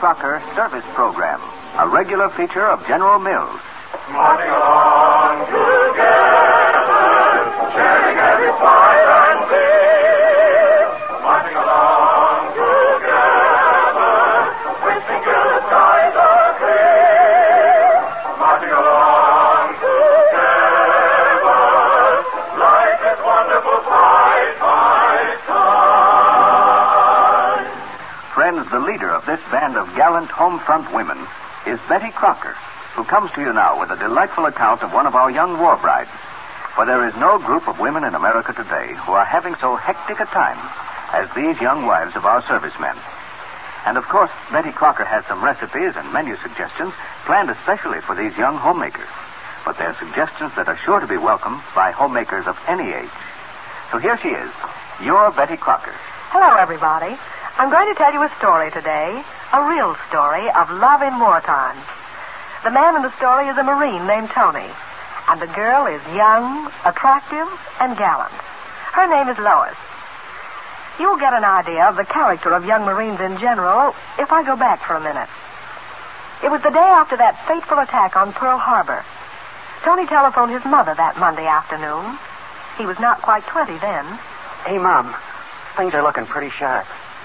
Crocker Service Program, a regular feature of General Mills. Marching along together, sharing every fight and fear. Marching along together, wishing till the skies are clear. Marching along together, like this wonderful fight. Friends, the leader of this band of gallant home front women is Betty Crocker, who comes to you now with a delightful account of one of our young war brides. For there is no group of women in America today who are having so hectic a time as these young wives of our servicemen. And of course, Betty Crocker has some recipes and menu suggestions planned especially for these young homemakers. But they're suggestions that are sure to be welcome by homemakers of any age. So here she is, your Betty Crocker. Hello, everybody. I'm going to tell you a story today, a real story of love in wartime. The man in the story is a Marine named Tony, and the girl is young, attractive, and gallant. Her name is Lois. You'll get an idea of the character of young Marines in general if I go back for a minute. It was the day after that fateful attack on Pearl Harbor. Tony telephoned his mother that Monday afternoon. He was not quite 20 then. Hey, Mom, things are looking pretty sharp.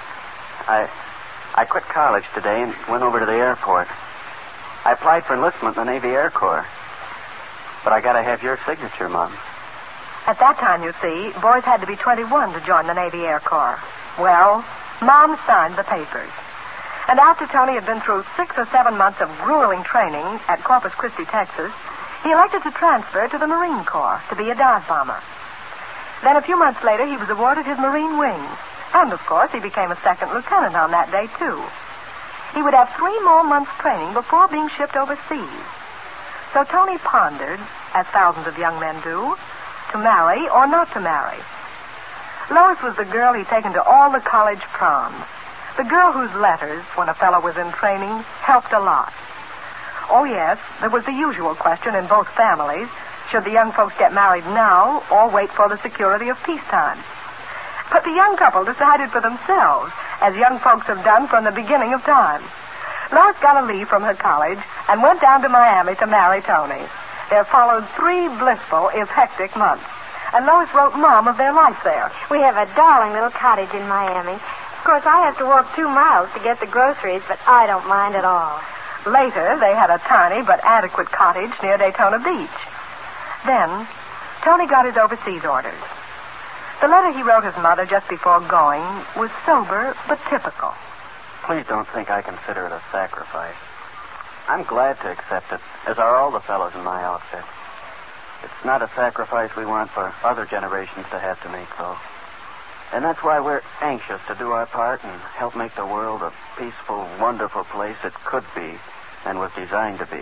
I quit college today and went over to the airport. I applied for enlistment in the Navy Air Corps. But I gotta have your signature, Mom. At that time, you see, boys had to be 21 to join the Navy Air Corps. Well, Mom signed the papers. And after Tony had been through 6 or 7 months of grueling training at Corpus Christi, Texas, he elected to transfer to the Marine Corps to be a dive bomber. Then a few months later, he was awarded his Marine wings. And, of course, he became a second lieutenant on that day, too. He would have 3 more months' training before being shipped overseas. So Tony pondered, as thousands of young men do, to marry or not to marry. Lois was the girl he'd taken to all the college proms. The girl whose letters, when a fellow was in training, helped a lot. Oh, yes, there was the usual question in both families. Should the young folks get married now or wait for the security of peacetime? But the young couple decided for themselves, as young folks have done from the beginning of time. Lois got a leave from her college and went down to Miami to marry Tony. There followed 3 blissful, if hectic, months. And Lois wrote Mom of their life there. We have a darling little cottage in Miami. Of course, I have to walk 2 miles to get the groceries, but I don't mind at all. Later, they had a tiny but adequate cottage near Daytona Beach. Then, Tony got his overseas orders. The letter he wrote his mother just before going was sober but typical. Please don't think I consider it a sacrifice. I'm glad to accept it, as are all the fellows in my outfit. It's not a sacrifice we want for other generations to have to make, though. And that's why we're anxious to do our part and help make the world a peaceful, wonderful place it could be and was designed to be.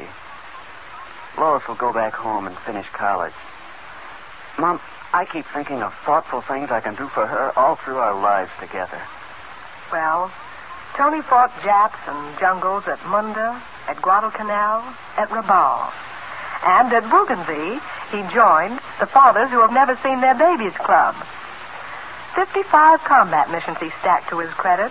Lois will go back home and finish college. Mom, I keep thinking of thoughtful things I can do for her all through our lives together. Well, Tony fought Japs and jungles at Munda, at Guadalcanal, at Rabaul. And at Bougainville, he joined the Fathers Who Have Never Seen Their Babies Club. 55 combat missions he stacked to his credit,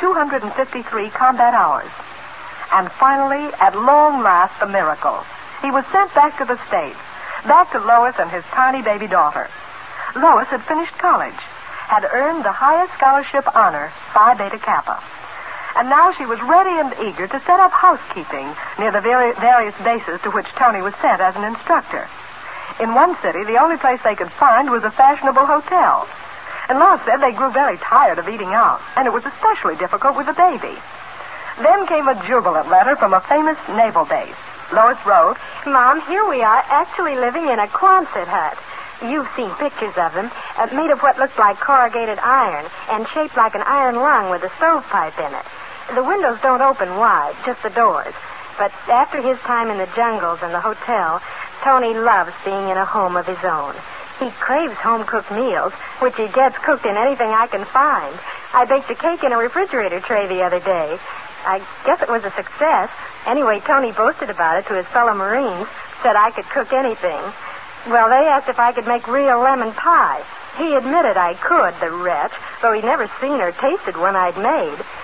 253 combat hours. And finally, at long last, the miracle. He was sent back to the States, back to Lois and his tiny baby daughter. Lois had finished college, had earned the highest scholarship honor, Phi Beta Kappa. And now she was ready and eager to set up housekeeping near the various bases to which Tony was sent as an instructor. In one city, the only place they could find was a fashionable hotel. And Lois said they grew very tired of eating out, and it was especially difficult with the baby. Then came a jubilant letter from a famous naval base. Lois wrote, Mom, here we are, actually living in a Quonset hut. You've seen pictures of them, made of what looks like corrugated iron and shaped like an iron lung with a stovepipe in it. The windows don't open wide, just the doors. But after his time in the jungles and the hotel, Tony loves being in a home of his own. He craves home-cooked meals, which he gets cooked in anything I can find. I baked a cake in a refrigerator tray the other day. I guess it was a success. Anyway, Tony boasted about it to his fellow Marines, said I could cook anything. Well, they asked if I could make real lemon pie. He admitted I could, the wretch, though he'd never seen or tasted one I'd made.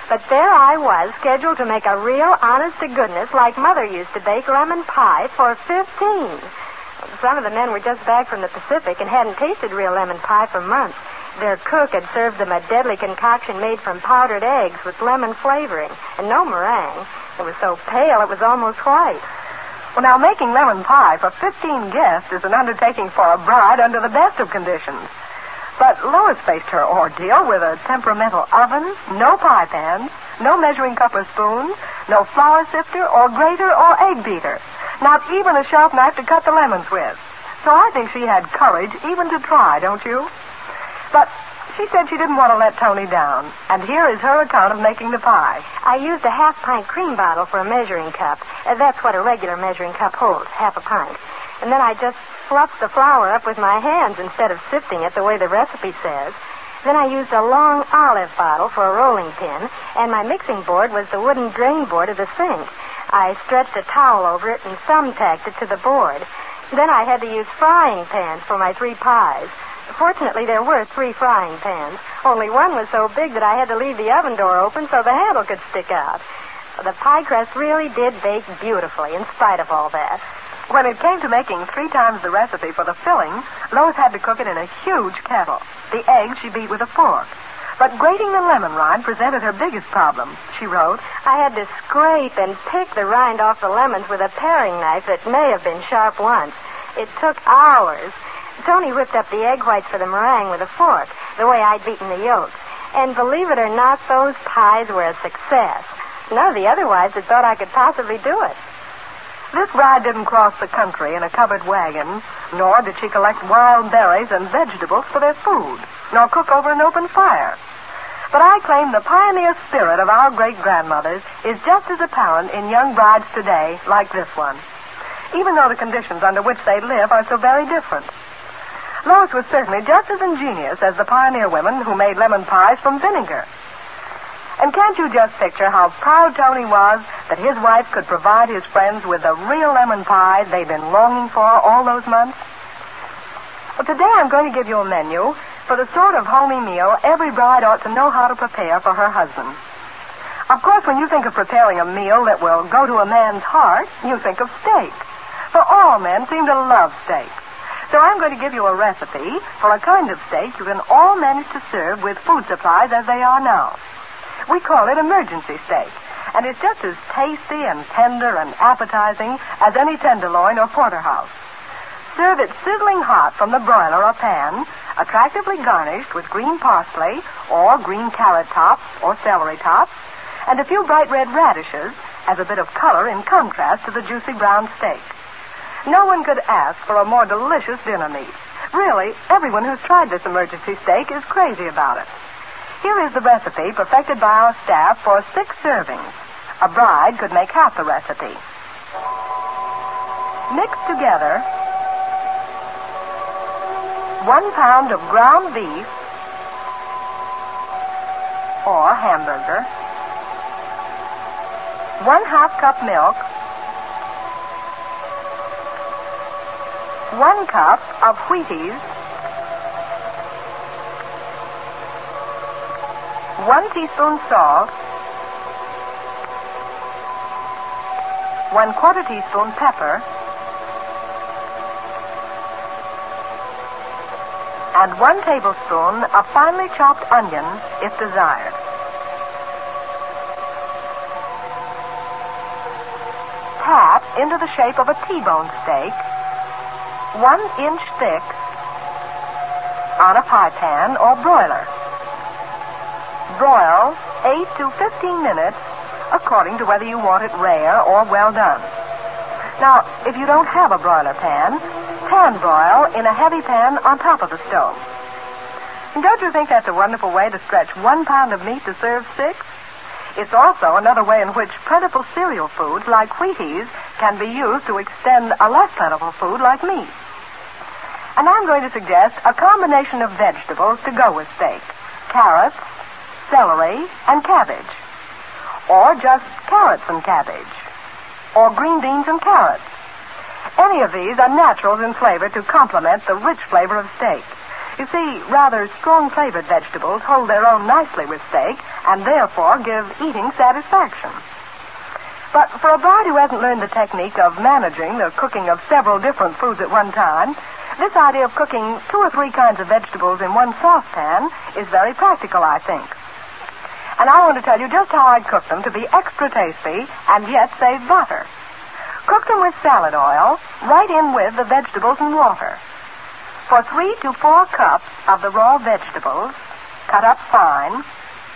But there I was, scheduled to make a real honest-to-goodness, like Mother used to bake, lemon pie for 15. Some of the men were just back from the Pacific and hadn't tasted real lemon pie for months. Their cook had served them a deadly concoction made from powdered eggs with lemon flavoring and no meringue. It was so pale it was almost white. Well, now, making lemon pie for 15 guests is an undertaking for a bride under the best of conditions. But Lois faced her ordeal with a temperamental oven, no pie pans, no measuring cup or spoon, no flour sifter or grater or egg beater, not even a sharp knife to cut the lemons with. So I think she had courage even to try, don't you? But she said she didn't want to let Tony down, and here is her account of making the pie. I used a half-pint cream bottle for a measuring cup. That's what a regular measuring cup holds, half a pint. And then I just fluffed the flour up with my hands instead of sifting it the way the recipe says. Then I used a long olive bottle for a rolling pin, and my mixing board was the wooden drain board of the sink. I stretched a towel over it and thumbtacked it to the board. Then I had to use frying pans for my 3 pies. Fortunately, there were 3 frying pans. Only one was so big that I had to leave the oven door open so the handle could stick out. The pie crust really did bake beautifully in spite of all that. When it came to making 3 times the recipe for the filling, Lois had to cook it in a huge kettle. The eggs she beat with a fork. But grating the lemon rind presented her biggest problem, she wrote. I had to scrape and pick the rind off the lemons with a paring knife that may have been sharp once. It took hours. Tony whipped up the egg whites for the meringue with a fork, the way I'd beaten the yolks. And believe it or not, those pies were a success. None of the other wives had thought I could possibly do it. This bride didn't cross the country in a covered wagon, nor did she collect wild berries and vegetables for their food, nor cook over an open fire. But I claim the pioneer spirit of our great-grandmothers is just as apparent in young brides today like this one, even though the conditions under which they live are so very different. Lois was certainly just as ingenious as the pioneer women who made lemon pies from vinegar. And can't you just picture how proud Tony was that his wife could provide his friends with the real lemon pie they've been longing for all those months? Well, today I'm going to give you a menu for the sort of homey meal every bride ought to know how to prepare for her husband. Of course, when you think of preparing a meal that will go to a man's heart, you think of steak. For all men seem to love steak. So I'm going to give you a recipe for a kind of steak you can all manage to serve with food supplies as they are now. We call it emergency steak, and it's just as tasty and tender and appetizing as any tenderloin or porterhouse. Serve it sizzling hot from the broiler or pan, attractively garnished with green parsley or green carrot tops or celery tops, and a few bright red radishes as a bit of color in contrast to the juicy brown steak. No one could ask for a more delicious dinner meat. Really, everyone who's tried this emergency steak is crazy about it. Here is the recipe perfected by our staff for 6 servings. A bride could make half the recipe. Mix together 1 pound of ground beef or hamburger, 1/2 cup milk, 1 cup of Wheaties, 1 teaspoon salt, 1/4 teaspoon pepper, and 1 tablespoon of finely chopped onion if desired. Pat into the shape of a T-bone steak, 1 inch thick, on a pie pan or broiler. Broil 8 to 15 minutes, according to whether you want it rare or well done. Now, if you don't have a broiler pan broil in a heavy pan on top of the stove. And don't you think that's a wonderful way to stretch 1 pound of meat to serve 6? It's also another way in which plentiful cereal foods like Wheaties can be used to extend a less plentiful food like meat. And I'm going to suggest a combination of vegetables to go with steak. Carrots, celery, and cabbage. Or just carrots and cabbage. Or green beans and carrots. Any of these are naturals in flavor to complement the rich flavor of steak. You see, rather strong-flavored vegetables hold their own nicely with steak and therefore give eating satisfaction. But for a bride who hasn't learned the technique of managing the cooking of several different foods at one time, this idea of cooking 2 or 3 kinds of vegetables in one saucepan is very practical, I think. And I want to tell you just how I'd cook them to be extra tasty and yet save butter. Cook them with salad oil, right in with the vegetables and water. For 3 to 4 cups of the raw vegetables, cut up fine,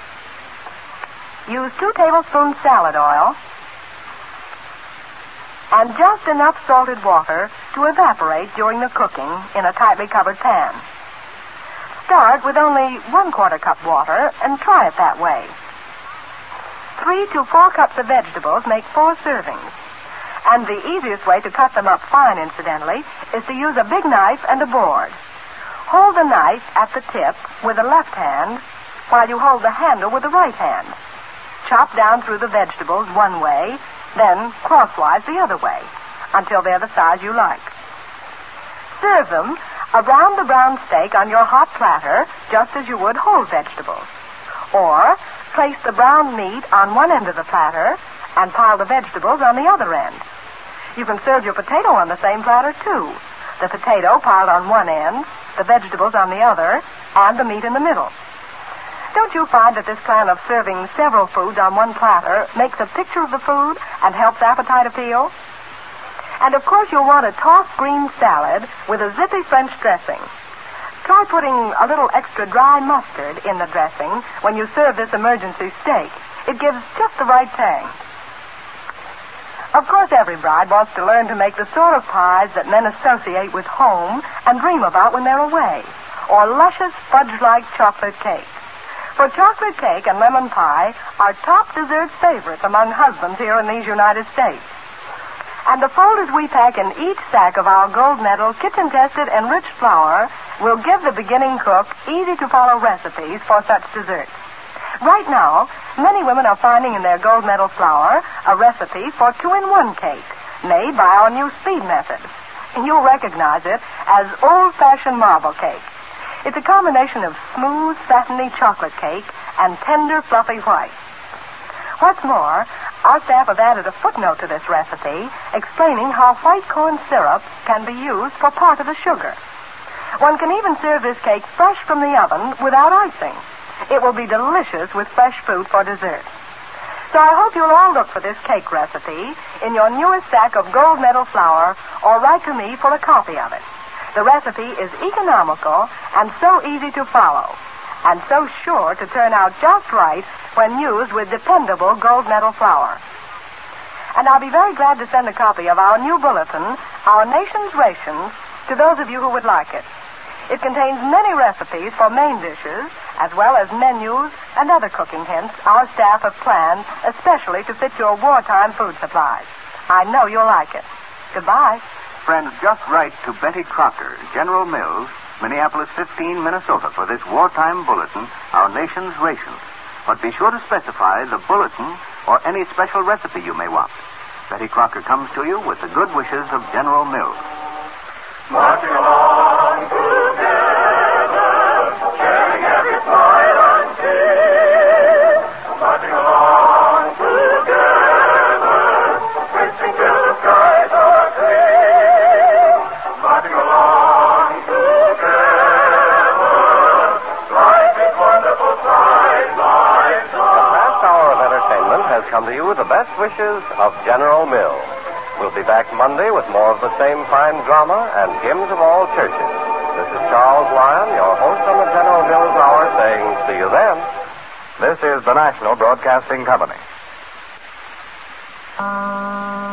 use 2 tablespoons salad oil, and just enough salted water to evaporate during the cooking in a tightly covered pan. Start with only 1/4 cup water and try it that way. 3 to 4 cups of vegetables make 4 servings. And the easiest way to cut them up fine, incidentally, is to use a big knife and a board. Hold the knife at the tip with the left hand while you hold the handle with the right hand. Chop down through the vegetables one way, then crosswise the other way, until they're the size you like. Serve them around the brown steak on your hot platter, just as you would whole vegetables. Or place the brown meat on one end of the platter and pile the vegetables on the other end. You can serve your potato on the same platter, too. The potato piled on one end, the vegetables on the other, and the meat in the middle. Don't you find that this plan of serving several foods on one platter makes a picture of the food and helps appetite appeal? And of course you'll want a tossed green salad with a zippy French dressing. Try putting a little extra dry mustard in the dressing when you serve this emergency steak. It gives just the right tang. Of course, every bride wants to learn to make the sort of pies that men associate with home and dream about when they're away, or luscious fudge-like chocolate cake. For chocolate cake and lemon pie are top dessert favorites among husbands here in these United States. And the folders we pack in each sack of our gold medal, kitchen-tested, enriched flour will give the beginning cook easy-to-follow recipes for such desserts. Right now, many women are finding in their gold medal flour a recipe for 2-in-1 cake made by our new speed method. You'll recognize it as old-fashioned marble cake. It's a combination of smooth, satiny chocolate cake and tender, fluffy white. What's more, our staff have added a footnote to this recipe explaining how white corn syrup can be used for part of the sugar. One can even serve this cake fresh from the oven without icing. It will be delicious with fresh fruit for dessert. So I hope you'll all look for this cake recipe in your newest stack of gold medal flour or write to me for a copy of it. The recipe is economical and so easy to follow, and so sure to turn out just right when used with dependable gold medal flour. And I'll be very glad to send a copy of our new bulletin, Our Nation's Rations, to those of you who would like it. It contains many recipes for main dishes, as well as menus and other cooking hints our staff have planned especially to fit your wartime food supplies. I know you'll like it. Goodbye. Friends, just write to Betty Crocker, General Mills, Minneapolis 15, Minnesota, for this wartime bulletin, Our Nation's Rations. But be sure to specify the bulletin or any special recipe you may want. Betty Crocker comes to you with the good wishes of General Mills. Marching along together, sharing every smile and tear. Marching along together, reaching till the skies are clear. Marching along together, life is wonderful, life's The last hour of entertainment has come to you with the best wishes of General Mills. We'll be back Monday with more of the same fine drama and hymns of all churches. This is Charles Lyon, your host on the General Mills Hour, saying, see you then. This is the National Broadcasting Company.